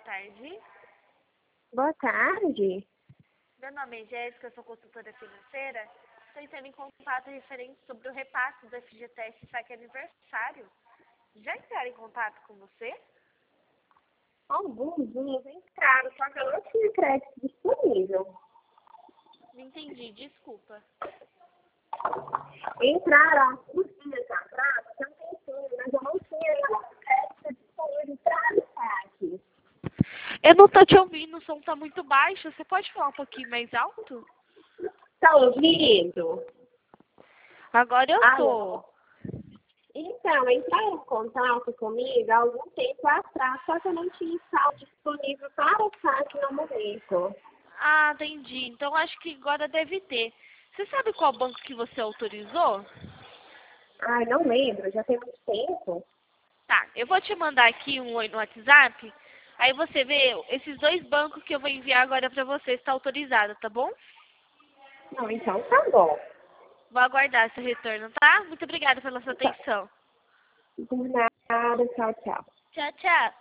tarde. Boa tarde. Meu nome é Jéssica, eu sou consultora financeira. Estou entrando em contato referente sobre o repasse do FGTS Saque Aniversário. Já entraram em contato com você? Alguns entraram, só que eu não tinha crédito disponível. Não entendi, desculpa. Entraram há uns dias atrás, tem um tempinho, mas eu não tinha crédito disponível para o saque. Eu não tô te ouvindo, o som tá muito baixo. Você pode falar um pouquinho mais alto? Tá ouvindo? Agora eu tô. Alô? Então, entraram em contato comigo há algum tempo atrás, só que eu não tinha saldo disponível para o saque no momento. Ah, entendi. Então acho que agora deve ter. Você sabe qual banco que você autorizou? Ai, não lembro, já tem muito tempo. Tá, eu vou te mandar aqui um oi no WhatsApp. Aí você vê esses dois bancos que eu vou enviar agora pra você, está autorizado, tá bom? Não, então tá bom. Vou aguardar seu retorno, tá? Muito obrigada pela sua Tá. atenção. Por nada, tchau, tchau. Tchau, tchau.